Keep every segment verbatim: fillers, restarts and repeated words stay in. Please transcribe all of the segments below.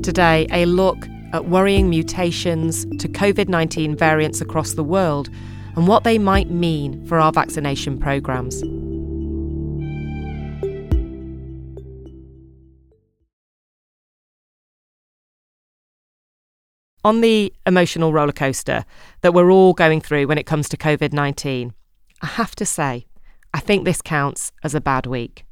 Today, a look at worrying mutations to covid nineteen variants across the world and what they might mean for our vaccination programmes. On the emotional rollercoaster that we're all going through when it comes to covid nineteen, I have to say, I think this counts as a bad week.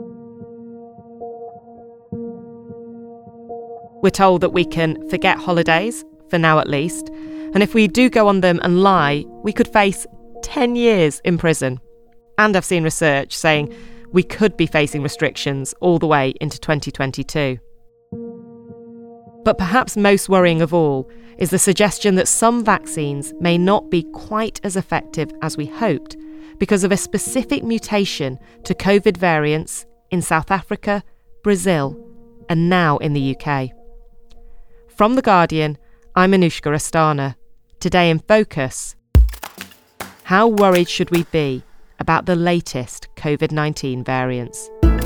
We're told that we can forget holidays, for now at least, and if we do go on them and lie, we could face ten years in prison. And I've seen research saying we could be facing restrictions all the way into twenty twenty-two. But perhaps most worrying of all is the suggestion that some vaccines may not be quite as effective as we hoped because of a specific mutation to COVID variants in South Africa, Brazil, and now in the U K. From The Guardian, I'm Anushka Astana. Today in Focus, how worried should we be about the latest covid nineteen variants?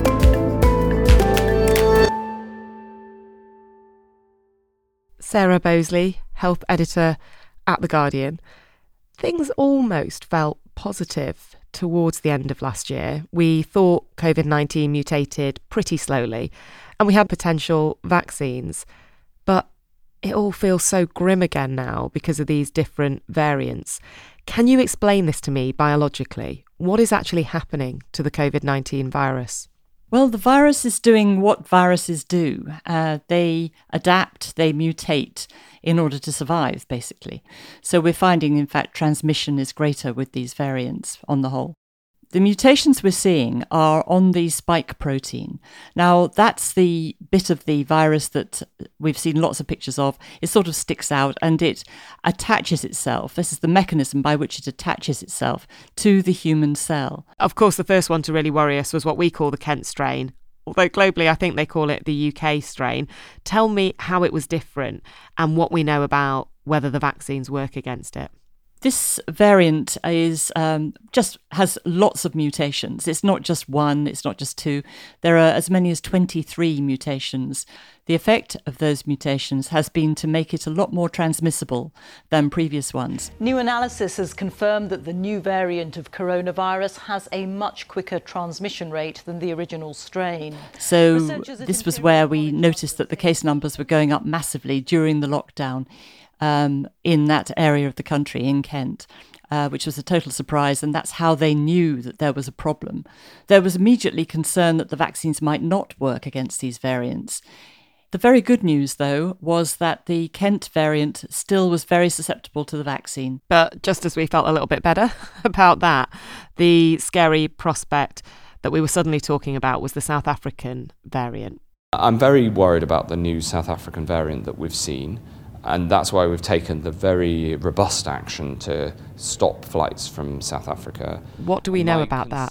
Sarah Bosley, health editor at The Guardian. Things almost felt positive towards the end of last year. We thought covid nineteen mutated pretty slowly and we had potential vaccines. But it all feels so grim again now because of these different variants. Can you explain this to me biologically? What is actually happening to the covid nineteen virus? Well, the virus is doing what viruses do. Uh, they adapt, they mutate in order to survive, basically. So we're finding, in fact, transmission is greater with these variants on the whole. The mutations we're seeing are on the spike protein. Now, that's the bit of the virus that we've seen lots of pictures of. It sort of sticks out and it attaches itself. This is the mechanism by which it attaches itself to the human cell. Of course, the first one to really worry us was what we call the Kent strain. Although globally, I think they call it the U K strain. Tell me how it was different and what we know about whether the vaccines work against it. This variant is um, just has lots of mutations. It's not just one, it's not just two. There are as many as twenty-three mutations. The effect of those mutations has been to make it a lot more transmissible than previous ones. New analysis has confirmed that the new variant of coronavirus has a much quicker transmission rate than the original strain. So this was where we noticed that the case numbers were going up massively during the lockdown. Um, in that area of the country, in Kent, uh, which was a total surprise, and that's how they knew that there was a problem. There was immediately concern that the vaccines might not work against these variants. The very good news, though, was that the Kent variant still was very susceptible to the vaccine. But just as we felt a little bit better about that, the scary prospect that we were suddenly talking about was the South African variant. I'm very worried about the new South African variant that we've seen. And that's why we've taken the very robust action to stop flights from South Africa. What do we know about that?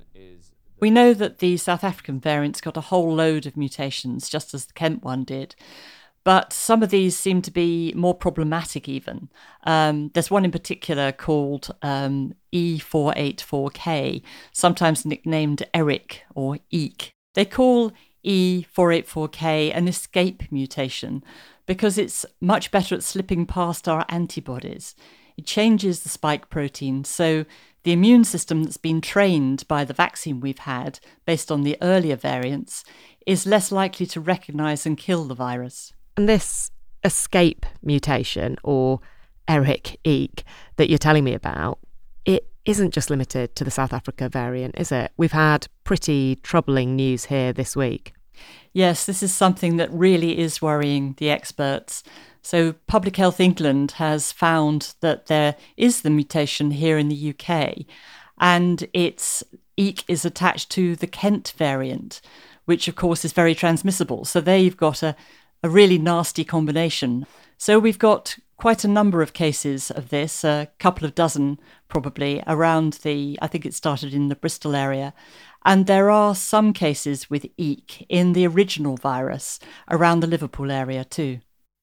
We know that the South African variant's got a whole load of mutations, just as the Kent one did. But some of these seem to be more problematic even. Um, there's one in particular called um, E four eighty-four K, sometimes nicknamed ERIC or EEK. They call E four eighty-four K an escape mutation, because it's much better at slipping past our antibodies. It changes the spike protein, so the immune system that's been trained by the vaccine we've had, based on the earlier variants, is less likely to recognise and kill the virus. And this escape mutation, or ERIC-EEK, that you're telling me about, it isn't just limited to the South Africa variant, is it? We've had pretty troubling news here this week. Yes, this is something that really is worrying the experts. So Public Health England has found that there is the mutation here in the U K, and its EEK is attached to the Kent variant, which of course is very transmissible. So there you've got a, a really nasty combination. So we've got quite a number of cases of this, a couple of dozen probably, around the, I think it started in the Bristol area. And there are some cases with EEK in the original virus around the Liverpool area too.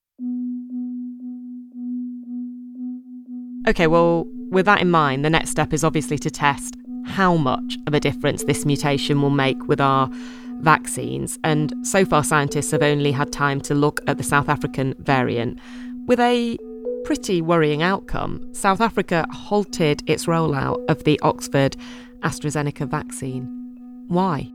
OK, well, with that in mind, the next step is obviously to test how much of a difference this mutation will make with our vaccines, and so far scientists have only had time to look at the South African variant with a pretty worrying outcome. South Africa halted its rollout of the Oxford AstraZeneca vaccine. Why?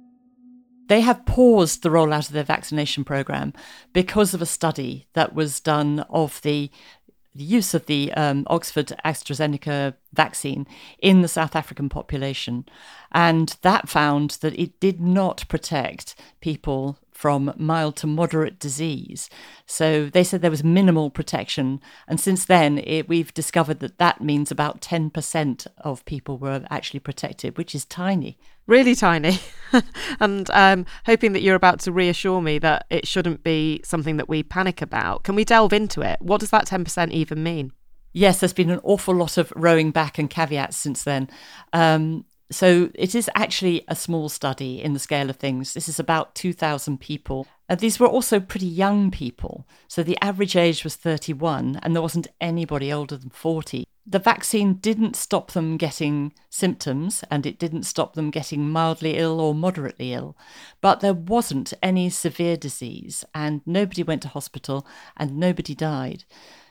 They have paused the rollout of their vaccination programme because of a study that was done of the the use of the um, Oxford AstraZeneca vaccine in the South African population. And that found that it did not protect people from mild to moderate disease. So they said there was minimal protection. And since then, it, we've discovered that that means about ten percent of people were actually protected, which is tiny. Really tiny. And I'm hoping that you're about to reassure me that it shouldn't be something that we panic about. Can we delve into it? What does that ten percent even mean? Yes, there's been an awful lot of rowing back and caveats since then. Um, So it is actually a small study in the scale of things. This is about two thousand people. And these were also pretty young people. So the average age was thirty-one and there wasn't anybody older than forty. The vaccine didn't stop them getting symptoms and it didn't stop them getting mildly ill or moderately ill. But there wasn't any severe disease and nobody went to hospital and nobody died.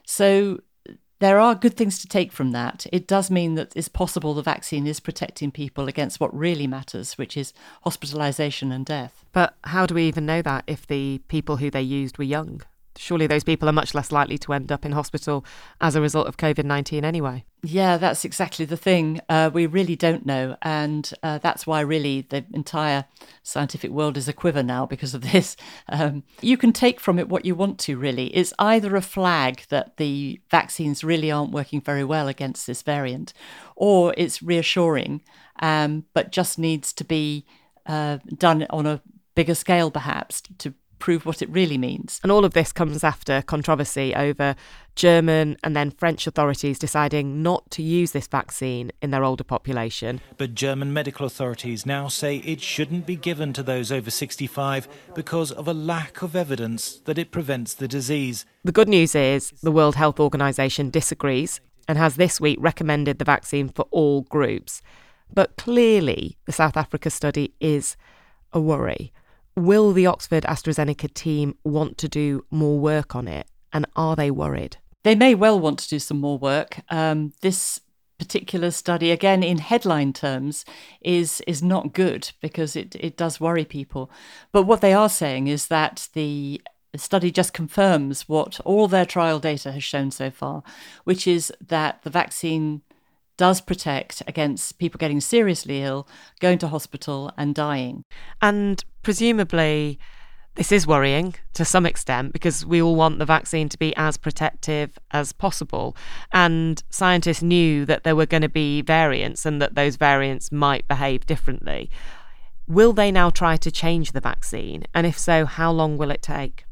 So there are good things to take from that. It does mean that it's possible the vaccine is protecting people against what really matters, which is hospitalisation and death. But how do we even know that if the people who they used were young? Surely those people are much less likely to end up in hospital as a result of covid nineteen anyway. Yeah, that's exactly the thing. Uh, we really don't know. And uh, that's why really the entire scientific world is a quiver now because of this. Um, you can take from it what you want to, really. It's either a flag that the vaccines really aren't working very well against this variant, or it's reassuring, um, but just needs to be uh, done on a bigger scale, perhaps, to prove what it really means. And all of this comes after controversy over German and then French authorities deciding not to use this vaccine in their older population. But German medical authorities now say it shouldn't be given to those over sixty-five because of a lack of evidence that it prevents the disease. The good news is the World Health Organization disagrees and has this week recommended the vaccine for all groups. But clearly the South Africa study is a worry. Will the Oxford AstraZeneca team want to do more work on it? And are they worried? They may well want to do some more work. Um, this particular study, again, in headline terms, is is not good because it, it does worry people. But what they are saying is that the study just confirms what all their trial data has shown so far, which is that the vaccine does protect against people getting seriously ill, going to hospital and dying. And presumably this is worrying to some extent because we all want the vaccine to be as protective as possible. And scientists knew that there were going to be variants and that those variants might behave differently. Will they now try to change the vaccine? And if so, how long will it take?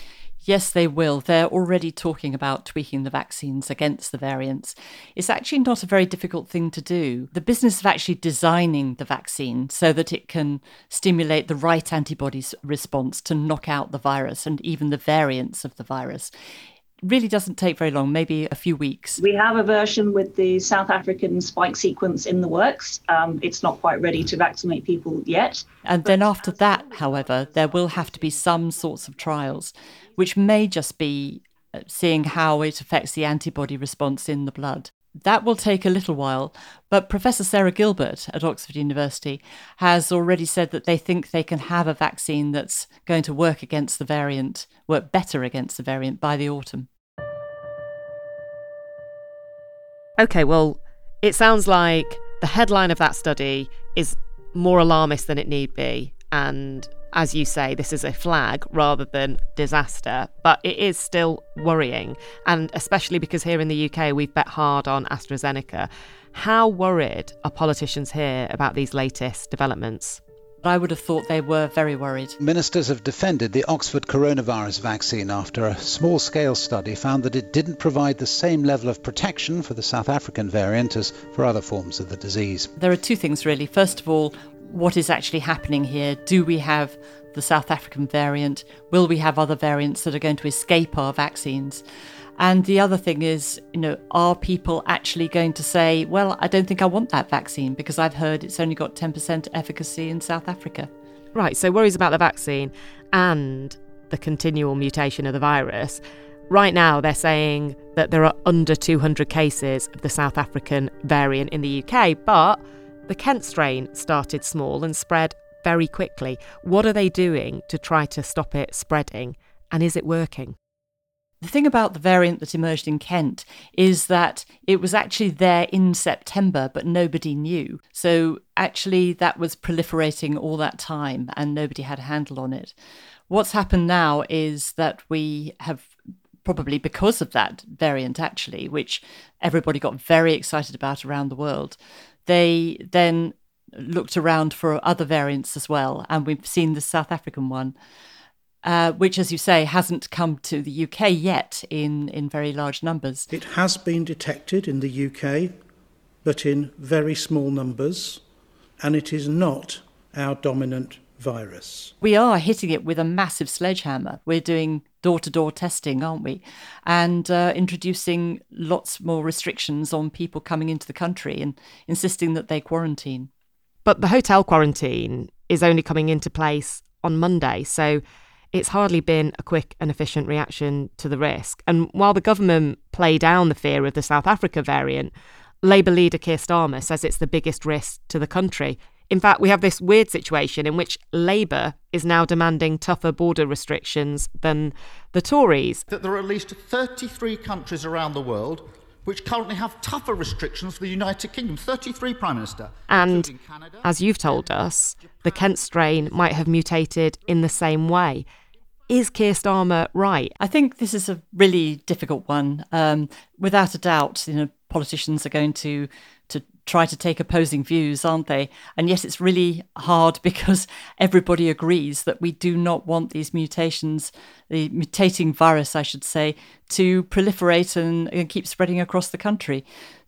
Yes, they will. They're already talking about tweaking the vaccines against the variants. It's actually not a very difficult thing to do. The business of actually designing the vaccine so that it can stimulate the right antibody response to knock out the virus and even the variants of the virus really doesn't take very long, maybe a few weeks. We have a version with the South African spike sequence in the works. Um, it's not quite ready to vaccinate people yet. And then after that, however, there will have to be some sorts of trials, which may just be seeing how it affects the antibody response in the blood. That will take a little while, but Professor Sarah Gilbert at Oxford University has already said that they think they can have a vaccine that's going to work against the variant, work better against the variant by the autumn. OK, well, it sounds like the headline of that study is more alarmist than it need be. And as you say, this is a flag rather than disaster, but it is still worrying. And especially because here in the U K, we've bet hard on AstraZeneca. How worried are politicians here about these latest developments? I would have thought they were very worried. Ministers have defended the Oxford coronavirus vaccine after a small-scale study found that it didn't provide the same level of protection for the South African variant as for other forms of the disease. There are two things, really. First of all, what is actually happening here? Do we have the South African variant? Will we have other variants that are going to escape our vaccines? And the other thing is, you know, are people actually going to say, well, I don't think I want that vaccine because I've heard it's only got ten percent efficacy in South Africa? Right, so worries about the vaccine and the continual mutation of the virus. Right now, they're saying that there are under two hundred cases of the South African variant in the U K, but the Kent strain started small and spread very quickly. What are they doing to try to stop it spreading, and is it working? The thing about the variant that emerged in Kent is that it was actually there in September, but nobody knew. So actually that was proliferating all that time and nobody had a handle on it. What's happened now is that we have, probably because of that variant actually, which everybody got very excited about around the world, they then looked around for other variants as well. And we've seen the South African one, uh, which, as you say, hasn't come to the U K yet in, in very large numbers. It has been detected in the U K, but in very small numbers, and it is not our dominant virus. We are hitting it with a massive sledgehammer. We're doing door-to-door testing, aren't we? And uh, introducing lots more restrictions on people coming into the country and insisting that they quarantine. But the hotel quarantine is only coming into place on Monday, so it's hardly been a quick and efficient reaction to the risk. And while the government play down the fear of the South Africa variant, Labour leader Keir Starmer says it's the biggest risk to the country. In fact, we have this weird situation in which Labour is now demanding tougher border restrictions than the Tories. That there are at least thirty-three countries around the world which currently have tougher restrictions for the United Kingdom. thirty-three, Prime Minister. And as you've told us, the Kent strain might have mutated in the same way. Is Keir Starmer right? I think this is a really difficult one. Um, without a doubt, you know, politicians are going to to try to take opposing views, aren't they? And yet it's really hard because everybody agrees that we do not want these mutations, the mutating virus, I should say, to proliferate and, and keep spreading across the country.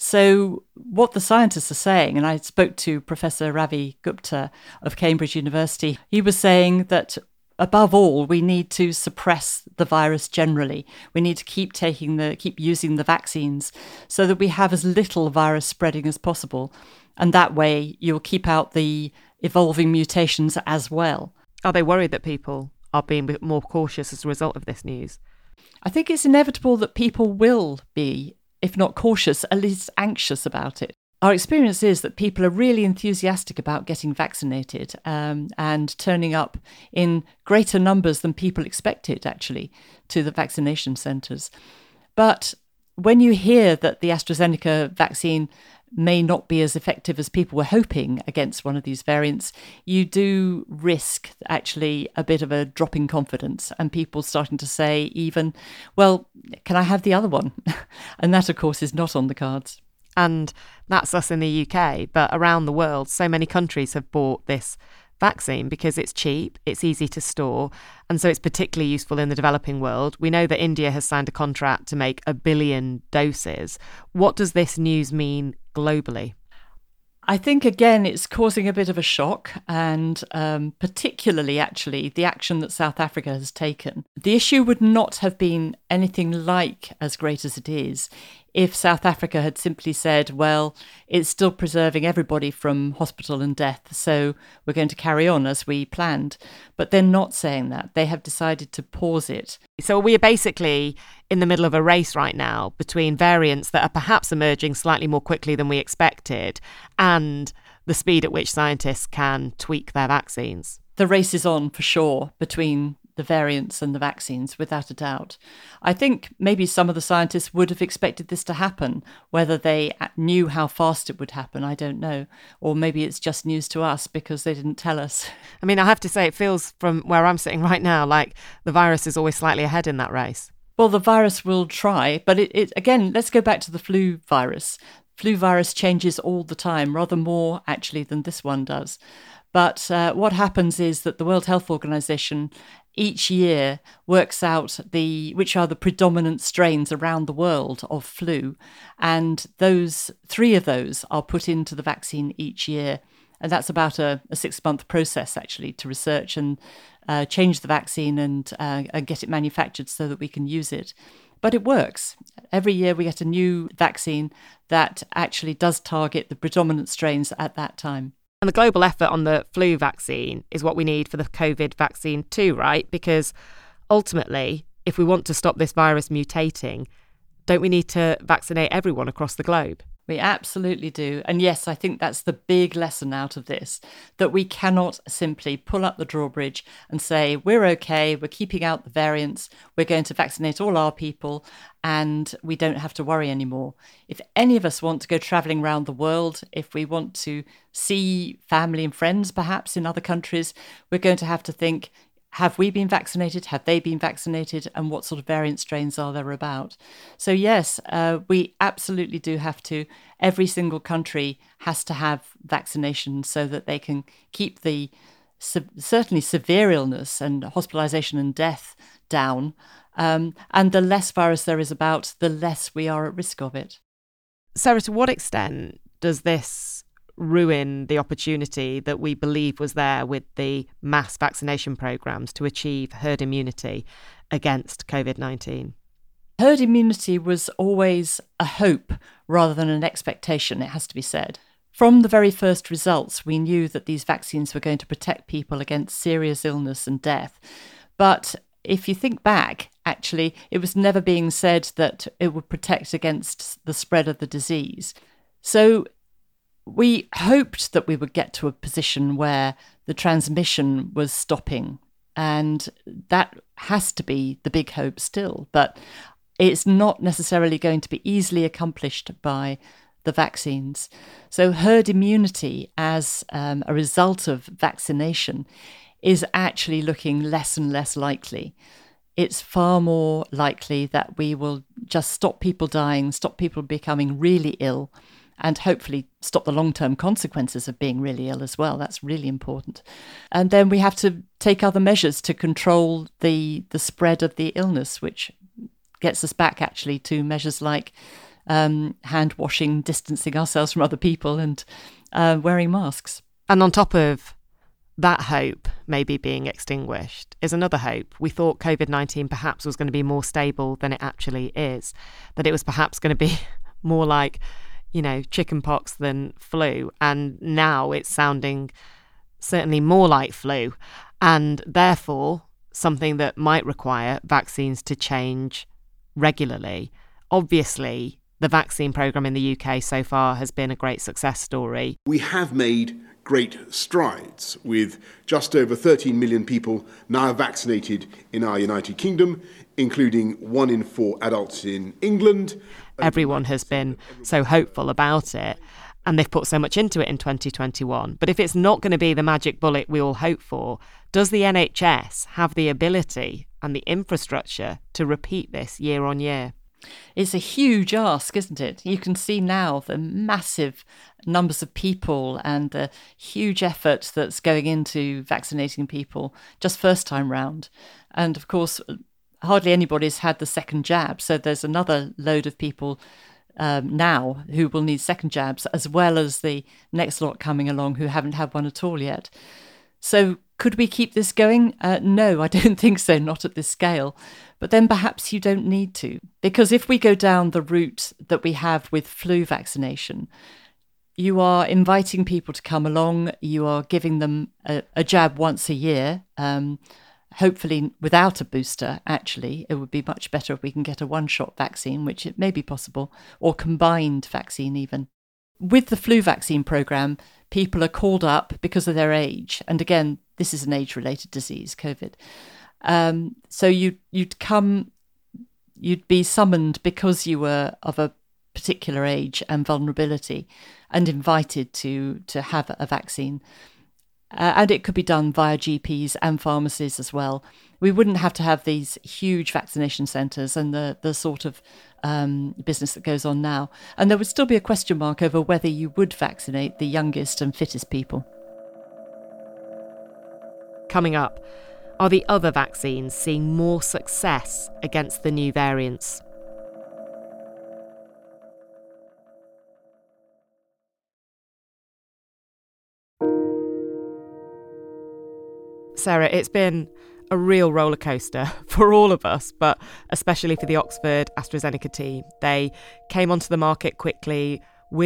So what the scientists are saying, and I spoke to Professor Ravi Gupta of Cambridge University, he was saying that above all, we need to suppress the virus generally. We need to keep taking the, keep using the vaccines so that we have as little virus spreading as possible. And that way you'll keep out the evolving mutations as well. Are they worried that people are being more cautious as a result of this news? I think it's inevitable that people will be, if not cautious, at least anxious about it. Our experience is that people are really enthusiastic about getting vaccinated um, and turning up in greater numbers than people expected, actually, to the vaccination centres. But when you hear that the AstraZeneca vaccine may not be as effective as people were hoping against one of these variants, you do risk actually a bit of a drop in confidence and people starting to say even, well, can I have the other one? And that, of course, is not on the cards. And that's us in the U K, but around the world, so many countries have bought this vaccine because it's cheap, it's easy to store, and so it's particularly useful in the developing world. We know that India has signed a contract to make a billion doses. What does this news mean globally? I think, again, it's causing a bit of a shock, and um, particularly, actually, the action that South Africa has taken. The issue would not have been anything like as great as it is if South Africa had simply said, well, it's still preserving everybody from hospital and death, so we're going to carry on as we planned. But they're not saying that. They have decided to pause it. So we are basically in the middle of a race right now between variants that are perhaps emerging slightly more quickly than we expected and the speed at which scientists can tweak their vaccines. The race is on for sure between the variants and the vaccines, without a doubt. I think maybe some of the scientists would have expected this to happen. Whether they knew how fast it would happen, I don't know. Or maybe it's just news to us because they didn't tell us. I mean, I have to say, it feels from where I'm sitting right now like the virus is always slightly ahead in that race. Well, the virus will try, but it, it again, let's go back to the flu virus. Flu virus changes all the time, rather more actually than this one does. But uh, what happens is that the World Health Organization each year works out the which are the predominant strains around the world of flu, and those three of those are put into the vaccine each year. And that's about a, a six-month process, actually, to research and uh, change the vaccine and, uh, and get it manufactured so that we can use it. But it works. Every year we get a new vaccine that actually does target the predominant strains at that time. And the global effort on the flu vaccine is what we need for the COVID vaccine too, right? Because ultimately, if we want to stop this virus mutating, don't we need to vaccinate everyone across the globe? We absolutely do. And yes, I think that's the big lesson out of this, that we cannot simply pull up the drawbridge and say, we're okay, we're keeping out the variants, we're going to vaccinate all our people, and we don't have to worry anymore. If any of us want to go travelling around the world, if we want to see family and friends perhaps in other countries, we're going to have to think, have we been vaccinated? Have they been vaccinated? And what sort of variant strains are there about? So yes, uh, we absolutely do have to. Every single country has to have vaccination so that they can keep the se- certainly severe illness and hospitalisation and death down. Um, and the less virus there is about, the less we are at risk of it. Sarah, to what extent does this ruin the opportunity that we believe was there with the mass vaccination programmes to achieve herd immunity against COVID nineteen? Herd immunity was always a hope rather than an expectation, it has to be said. From the very first results, we knew that these vaccines were going to protect people against serious illness and death. But if you think back, actually, it was never being said that it would protect against the spread of the disease. So we hoped that we would get to a position where the transmission was stopping, and that has to be the big hope still. But it's not necessarily going to be easily accomplished by the vaccines. So herd immunity as um, a result of vaccination is actually looking less and less likely. It's far more likely that we will just stop people dying, stop people becoming really ill, and hopefully stop the long-term consequences of being really ill as well. That's really important. And then we have to take other measures to control the the spread of the illness, which gets us back actually to measures like um, hand washing, distancing ourselves from other people, and uh, wearing masks. And on top of that hope maybe being extinguished is another hope. We thought COVID nineteen perhaps was going to be more stable than it actually is, that it was perhaps going to be more like, you know, chickenpox than flu. And now it's sounding certainly more like flu, and therefore something that might require vaccines to change regularly. Obviously, the vaccine programme in the U K so far has been a great success story. We have made great strides, with just over thirteen million people now vaccinated in our United Kingdom, including one in four adults in England. Everyone has been so hopeful about it, and they've put so much into it in twenty twenty-one. But if it's not going to be the magic bullet we all hope for, does the N H S have the ability and the infrastructure to repeat this year on year? It's a huge ask, isn't it? You can see now the massive numbers of people and the huge effort that's going into vaccinating people just first time round. And of course, hardly anybody's had the second jab. So there's another load of people um, now who will need second jabs, as well as the next lot coming along who haven't had one at all yet. So could we keep this going? Uh, no, I don't think so, not at this scale. But then perhaps you don't need to, because if we go down the route that we have with flu vaccination, you are inviting people to come along, you are giving them a, a jab once a year, um, hopefully without a booster, actually. It would be much better if we can get a one-shot vaccine, which it may be possible, or combined vaccine even. With the flu vaccine programme, people are called up because of their age. And again, this is an age-related disease, COVID. Um, so you, you'd come, you'd be summoned because you were of a particular age and vulnerability, and invited to, to have a vaccine. Uh, and it could be done via G Ps and pharmacies as well. We wouldn't have to have these huge vaccination centres and the, the sort of um, business that goes on now. And there would still be a question mark over whether you would vaccinate the youngest and fittest people. Coming up, are the other vaccines seeing more success against the new variants? Sarah, it's been a real roller coaster for all of us, but especially for the Oxford AstraZeneca team. They came onto the market quickly with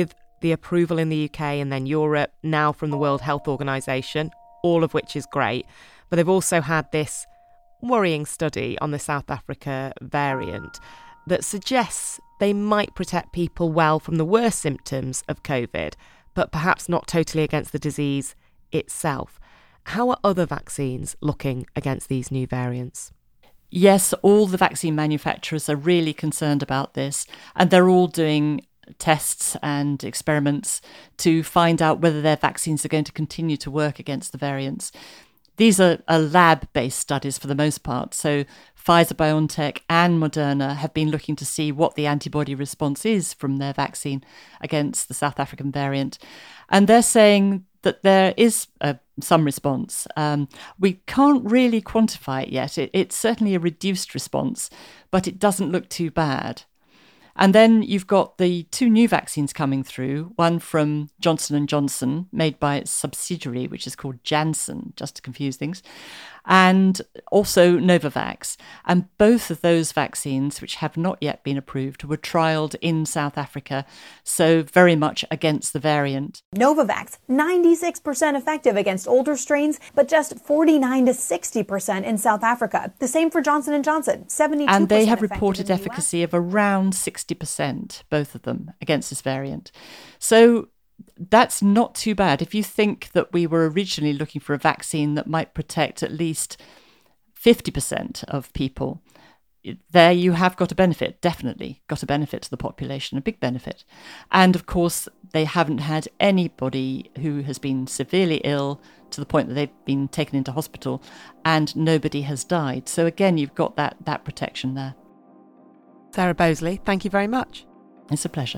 the approval in the U K and then Europe, now from the World Health Organization, all of which is great. But they've also had this worrying study on the South Africa variant that suggests they might protect people well from the worst symptoms of COVID, but perhaps not totally against the disease itself. How are other vaccines looking against these new variants? Yes, all the vaccine manufacturers are really concerned about this, and they're all doing tests and experiments to find out whether their vaccines are going to continue to work against the variants. These are, are lab-based studies for the most part. So Pfizer-BioNTech and Moderna have been looking to see what the antibody response is from their vaccine against the South African variant. And they're saying that there is uh, some response. Um, we can't really quantify it yet. It, it's certainly a reduced response, but it doesn't look too bad. And then you've got the two new vaccines coming through, one from Johnson and Johnson, made by its subsidiary, which is called Janssen, just to confuse things, and also Novavax. And both of those vaccines, which have not yet been approved, were trialled in South Africa, so very much against the variant. Novavax, ninety-six percent effective against older strains, but just forty-nine to sixty percent in South Africa. The same for Johnson and Johnson, seventy-two percent And they have effective reported in the U S. efficacy of around sixty percent, both of them, against this variant. So that's not too bad. If you think that we were originally looking for a vaccine that might protect at least fifty percent of people, there you have got a benefit, definitely got a benefit to the population, a big benefit. And of course, they haven't had anybody who has been severely ill to the point that they've been taken into hospital, and nobody has died. So again, you've got that, that protection there. Sarah Bosley, thank you very much. It's a pleasure.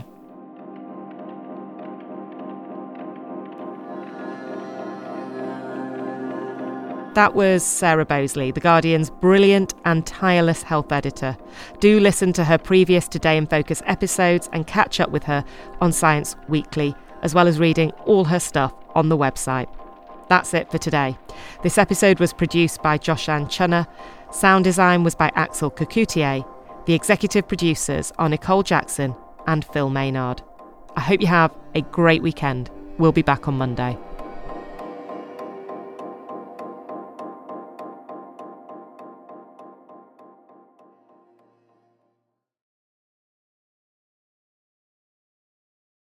That was Sarah Bosley, The Guardian's brilliant and tireless health editor. Do listen to her previous Today in Focus episodes and catch up with her on Science Weekly, as well as reading all her stuff on the website. That's it for today. This episode was produced by Joshan Chunna. Sound design was by Axel Cocoutier. The executive producers are Nicole Jackson and Phil Maynard. I hope you have a great weekend. We'll be back on Monday.